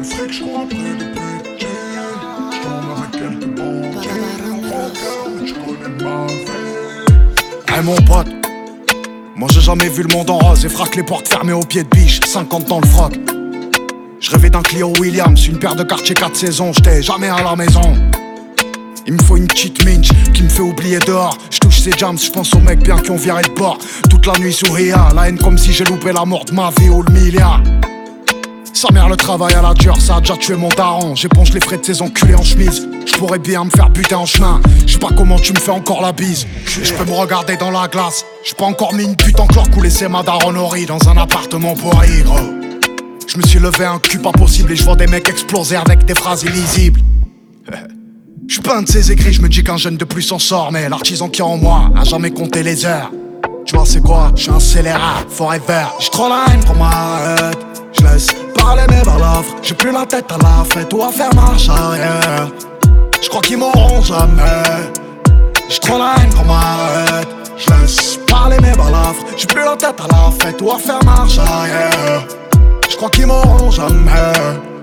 Le fric, je crois après le budget. Je t'en avec quelques bons. Mais tu connais ma vie. Hey mon pote, moi j'ai jamais vu le monde en rose et frappe les portes fermées au pied de biche, 50 dans le froc. Je rêvais d'un Clio Williams, une paire de quartier 4 saisons, j'étais jamais à la maison. Il me faut une petite minch qui me fait oublier dehors. J'touche ces jams, j'pense aux mecs bien qui ont viré de bord. Toute la nuit sourire, la haine comme si j'ai loupé la mort de ma vie ou le milliard. Sa mère le travail à la dure, ça a déjà tué mon daron. J'éponge les frais de ces enculés en chemise. J'pourrais bien me faire buter en chemin. J'sais pas comment tu me fais encore la bise. J'peux me regarder dans la glace. J'ai pas encore mis une pute encore coulé c'est ma daronne au riz dans un appartement pourri gros. J'me suis levé un cul pas possible et j'vois des mecs exploser avec des phrases illisibles. J'suis pas un de ces écrits, j'me dis qu'un jeune de plus s'en sort. Mais l'artisan qui est en moi a jamais compté les heures. Tu vois c'est quoi, j'suis un scélérat forever. J'ai trop la haine pour m'arrête. J'laisse parler mes balafres. J'ai plus la tête à la fête ou à faire marche arrière. J'crois qu'ils m'auront jamais. J'ai trop la haine pour m'arrête. J'laisse parler mes balafres. J'ai plus la tête à la fête ou à faire marche arrière. J'crois qu'ils m'auront jamais.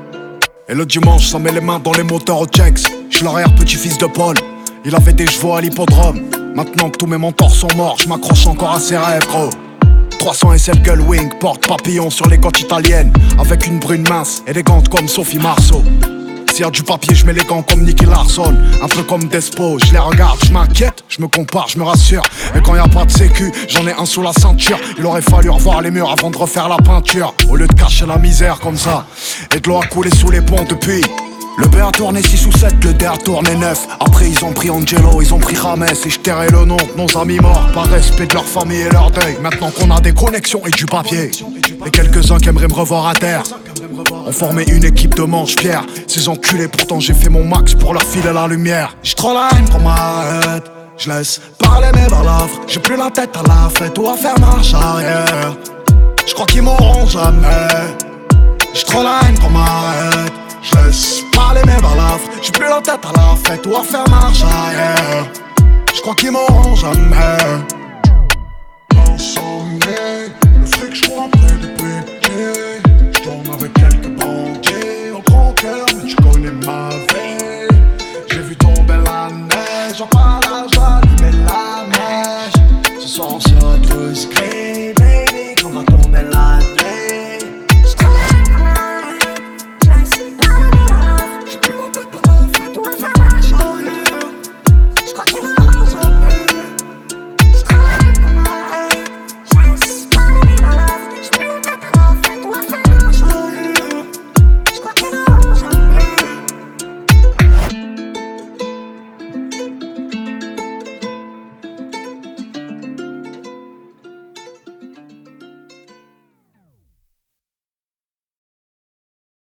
Et le dimanche, ça met les mains dans les moteurs au checks. J'suis l'arrière-petit-fils de Paul. Il avait des chevaux à l'hippodrome. Maintenant que tous mes mentors sont morts, j'm'accroche encore à ses rêves, gros. 300 SL Gull Wing, porte papillon sur les côtes italiennes. Avec une brune mince, élégante comme Sophie Marceau. S'il y a du papier, j'mets les gants comme Nicky Larson. Un peu comme Despo, je les regarde, j'm'inquiète, j'me compare, j'me rassure. Et quand y a pas de sécu, j'en ai un sous la ceinture. Il aurait fallu revoir les murs avant de refaire la peinture. Au lieu de cacher la misère comme ça. Et de l'eau a coulé sous les ponts depuis. Le B a tourné 6 ou 7, le D a tourné 9. Après ils ont pris Angelo, ils ont pris Rames. Et je tairai le nom de nos amis morts par respect de leur famille et leur deuil. Maintenant qu'on a des connexions et du papier, et quelques-uns qui aimeraient me revoir à terre ont formé une équipe de manche-pierre. Ces enculés pourtant j'ai fait mon max pour leur filer la lumière. J'ai trop la haine pour m'arrête. J'laisse parler mes balafres. J'ai plus la tête à la fête ou à faire marche arrière. J'crois qu'ils m'auront jamais. J'ai trop la haine pour m'arrête. J'laisse parler mes balafres. J'ai plus la tête à la fête ou à faire marche arrière. J'crois qu'ils m'auront jamais. Ensemble, le fric, j'crois après le